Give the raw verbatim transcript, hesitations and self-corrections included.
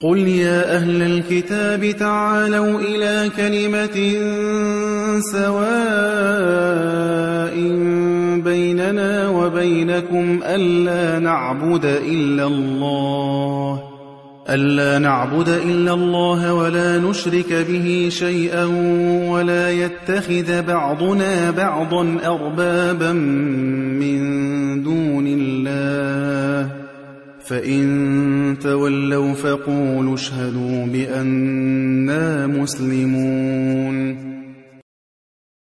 قُلْ يَا أَهْلَ الْكِتَابِ تَعَالَوْا إِلَىٰ كَلِمَةٍ سَوَاءٍ بَيْنَنَا وَبَيْنَكُمْ أَلَّا نَعْبُدَ إِلَّا اللَّهَ أَلَّا نَعْبُدَ إِلَّا اللَّهَ وَلَا نُشْرِكَ بِهِ شَيْئًا وَلَا يَتَّخِذَ بَعْضُنَا بَعْضًا أَرْبَابًا مِّن دُونِ اللَّهِ ۚ فَإِن تَوَلَّوْا فَقُولُوا اشْهَدُوا بِأَنَّا مُسْلِمُونَ